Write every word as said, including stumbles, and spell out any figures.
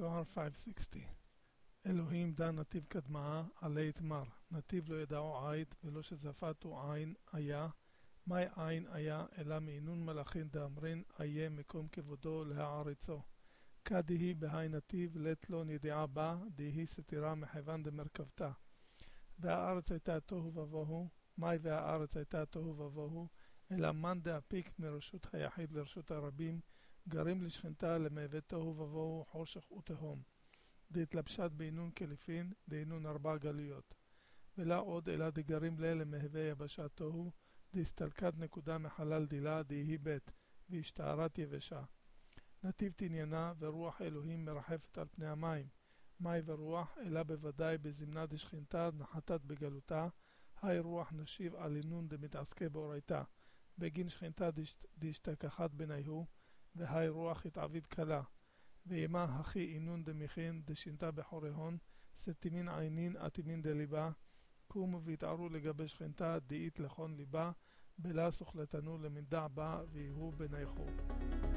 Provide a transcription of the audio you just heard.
זוהר חמש מאות שישים. אלוהים דן נתיב קדמאה עלי תמר, נתיב לא ידעו עית ולא שזפתו עין היה, מי עין היה אלא מעינון מלאכין דאמרין איה מקום כבודו להעריצו. כדהי בהי נתיב לת לא נדיעה בה, דהי סתירה מחוון דמרכבתה. והארץ הייתה תוהו ובוהו, מי והארץ הייתה תוהו ובוהו, אלא מאן דאפיק מרשות היחיד לרשות הרבים, גרים לשכנתה למהווה תוהו ובוהו חושך ותהום. דהתלבשת בעינון כליפין, דהינון ארבע גלויות. ולא עוד אלא דגרים לה למהווה יבשת תוהו, דהסתלקת נקודה מחלל דילה, דהי בית, והשתערת יבשה. נתיב תניינה ורוח אלוהים מרחפת על פני המים. מי ורוח אלא בוודאי בזמנה דשכנתה נחתת בגלותה, היי רוח נשיב על עינון דמתעסקי באורייתה. בגין שכנתה דשתכחת בניהו, והי רוח התעביד קלה. וימה הכי עינון דמיכין דשינתה בחורהון, סתימין עינין עתימין דליבה, קומו והתערו לגבי שכנתה דאית לכון ליבה, בלה סוכלתנו למדע בה ויהו בנייחו.